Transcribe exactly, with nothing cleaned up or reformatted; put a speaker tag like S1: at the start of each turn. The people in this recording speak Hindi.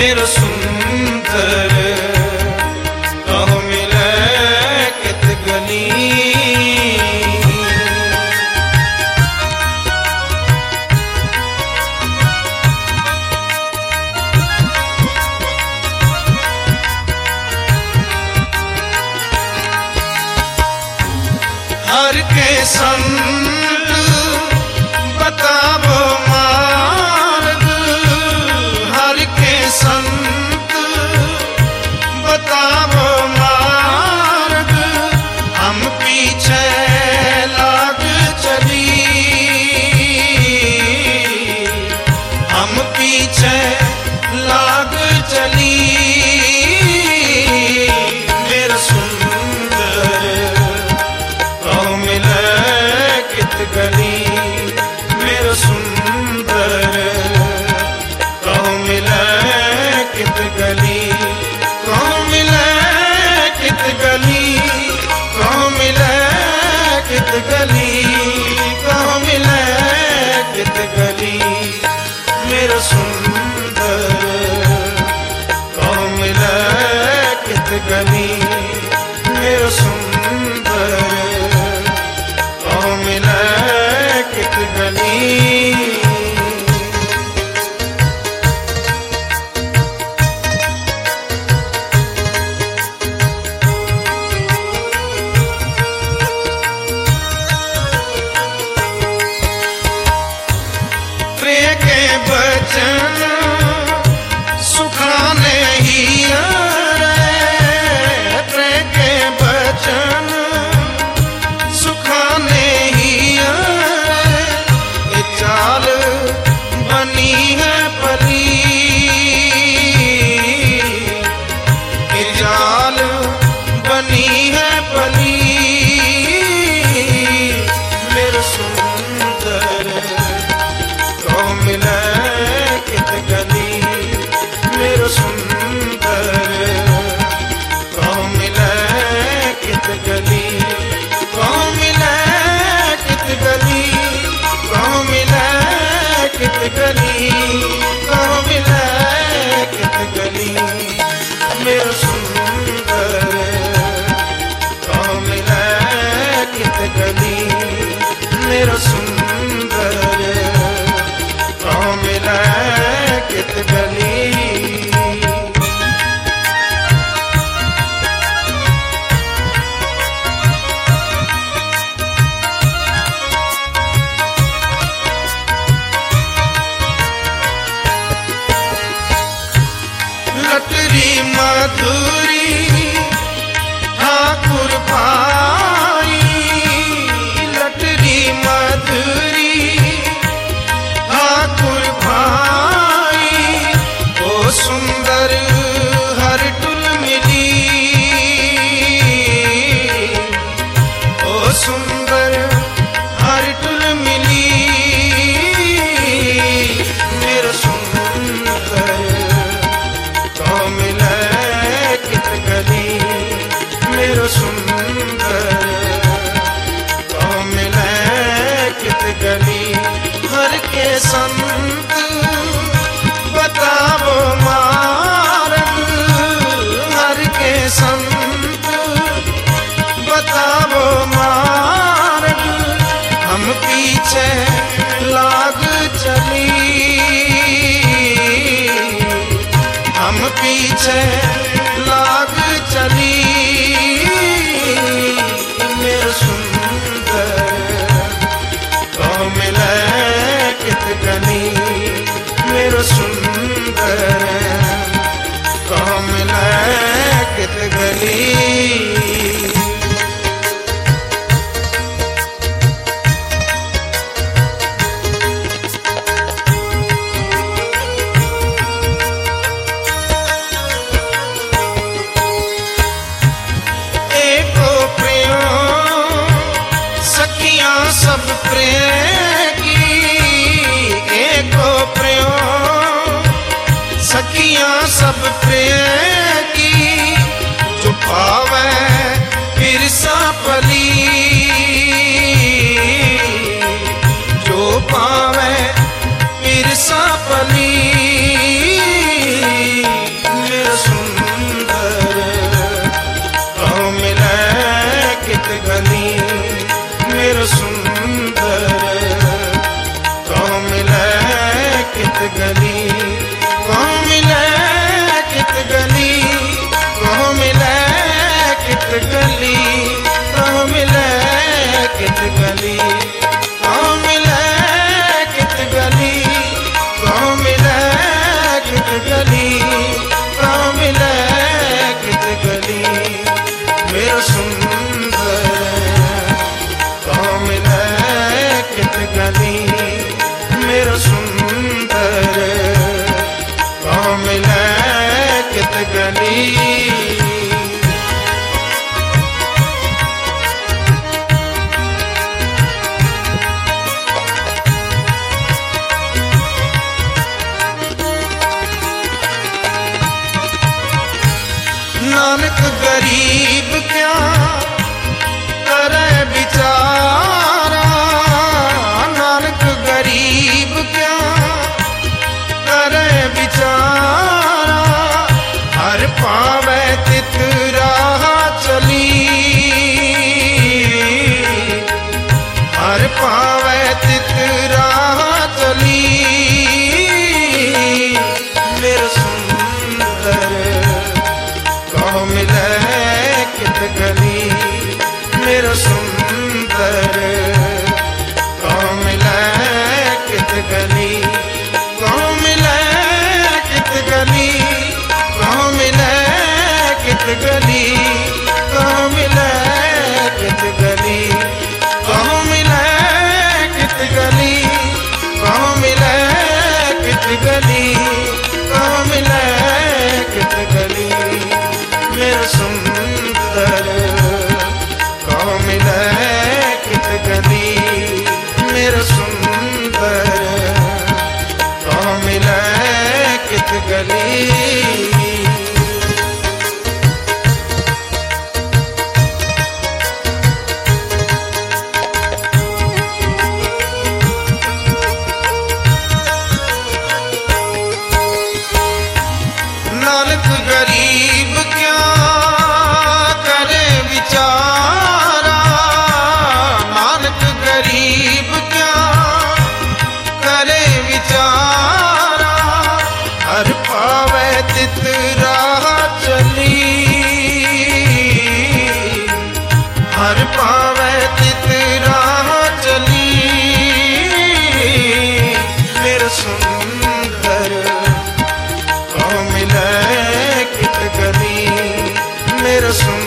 S1: मेरो सुंदर कहो मिले कित गली। हर के संत बतावो मार्ग, हर के संत बतावो मार्ग, हम पीछे लाग चली, हम पीछे लाग चली। मेरा सुंदर कहो मिले कित गली, मेरा सुंदर कहो मिले कित गली, कहो मिले कित गली, कहो मिले कित गली, कहो मिले कित गली। मेरा सुंदर कहो मिले कित गली, मेरा सुंदर कहो मिले कित गली। प्रिय के बचन सुखाने ही प्रिय के बचन सुखाने ही ये चाल बनी है पली, ये चाल बनी है पली। मेरे सुंदर कहो मिले कित गली, मेरे सुंदर कहो मिले कित गली, कहो मिले कित गली, कहो मिले कित गली, कहो मिले कित गली। मेरे सुंदर कहो मिले कित गली, मेरे सुंदर कहो मिले कित गली। लटरी मधुरी ठाकुर भाई, लटरी मधुरी ठाकुर भाई, ओ सुंदर हर टुल मिली, ओ सुंदर हर टुल मिली। मेरा सुंदर कहो मिले कित गली, मेरा सुंदर कहो मिले कित गली। हर के संत बतावो मार्ग, हर के संत बतावो मार्ग, हम पीछे लाग चली, हम पीछे लाग चली। मेरा सुंदर कहो मिले कित गली, मेरा सुंदर कहो मिले कित गली। सब प्रेम की एको प्रेम, सखियां सब प्रेम की, जो पावे फिर सा पली, जो पावे फिर सा पली। गली। नानक गरीब क्या करे बिचारा, नानक गरीब क्या करे बिचारा, हर पावे तित राह चली, हर पावे तित राह चली। मेरे सुंदर कहो मिले कित गली, मेरा सुंदर कहो मिले कित गली, कहो मिले कित गली, कहो मिले कित गली, कहो मिले कित गली, कहो मिले कित गली, कहो मिले कित गली, कहो मिले कित गली। मेरा सुंदर कहो मिले कित गली, मेरा सुंदर कहो मिले कित गली। नानक गरीब क्या करे विचारा, नानक गरीब क्या करे विचारा, हर पावे तित राह चली, हर पावे तित राह चली। मेरा सुंदर कहो मिले कित गली, मेरा सुंदर